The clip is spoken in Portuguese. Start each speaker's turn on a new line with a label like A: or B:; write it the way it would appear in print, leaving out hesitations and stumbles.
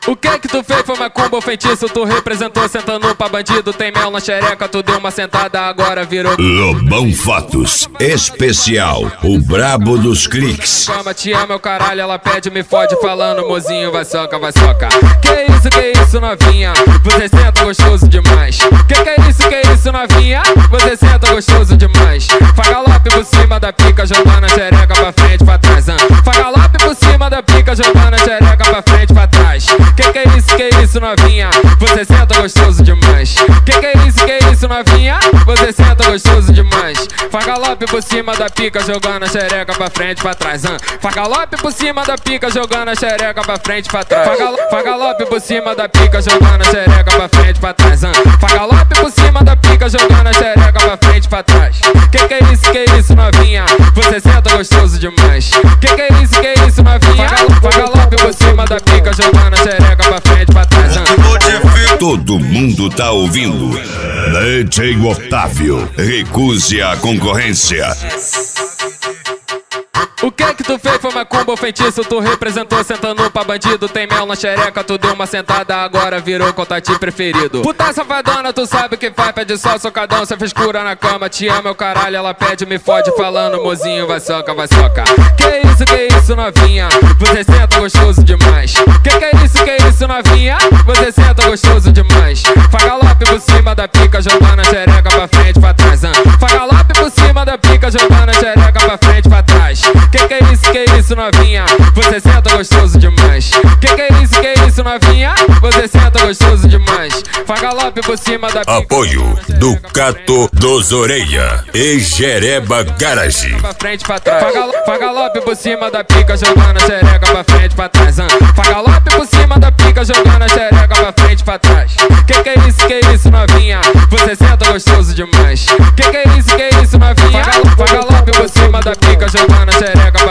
A: O que tu fez foi macumba ou feitiço? Tu representou sentando pra bandido. Tem mel na xereca, tu deu uma sentada, agora virou
B: Lobão Fotos Especial, o brabo dos cliques.
A: Cama, te ama, meu caralho, ela pede, me fode, falando, mozinho, vai soca, vai soca. Que isso, novinha? Você senta gostoso demais. Que isso, novinha? Você senta gostoso demais. Faz galope por cima da pica, jogando a xereca pra frente, pra trás. Faz galope por cima da pica, jogando a xereca pra frente, pra trás. Que isso, novinha? Você senta gostoso demais. Que isso, novinha? Você senta gostoso demais. Faz galope por cima da pica, jogando a xereca pra frente, pra trás. Faz galope por cima da pica, jogando a xereca pra frente, pra trás. Faz galope por cima da pica, jogando a xereca pra frente, pra trás. Faz galope por cima da pica, jogando a xereca pra frente, pra trás. Que isso, novinha? Você senta gostoso demais. Que isso, novinha? Faz galope por cima da pica, jogando a xereca pra frente, pra trás.
B: Todo mundo tá ouvindo. DJ Otávio, recuse a concorrência.
A: O que tu fez foi macumba ou feitiço? Tu representou sentando pra bandido. Tem mel na xereca, tu deu uma sentada, agora virou contatinho preferido. Puta safadona, tu sabe o que faz, pede só socadão, cê frescura na cama. Te ama, meu caralho, ela pede, me fode, falando, mozinho, vai soca, vai soca. Que isso, novinha? Você senta gostoso demais. Que isso, novinha? Você senta gostoso demais. Faz galope por cima da pica, jogando a xereca pra frente, pra trás. Faz galope por cima da pica, jogando a xereca pra frente, pra trás. Que isso, novinha? Você senta gostoso demais. Que isso, novinha? Você senta gostoso demais. Faz galope por cima da pica.
B: Apoio Ducato dos Oreia e Jereba Garage.
A: Pra frente, pra trás. Faz galope por cima da pica, jogando a xereca pra frente, pra trás. Faz galope por cima da pica, jogando a xereca pra frente, pra trás. Que isso, novinha? Você senta gostoso demais. Que isso, novinha? Faz galope por cima da pica, jogando a xereca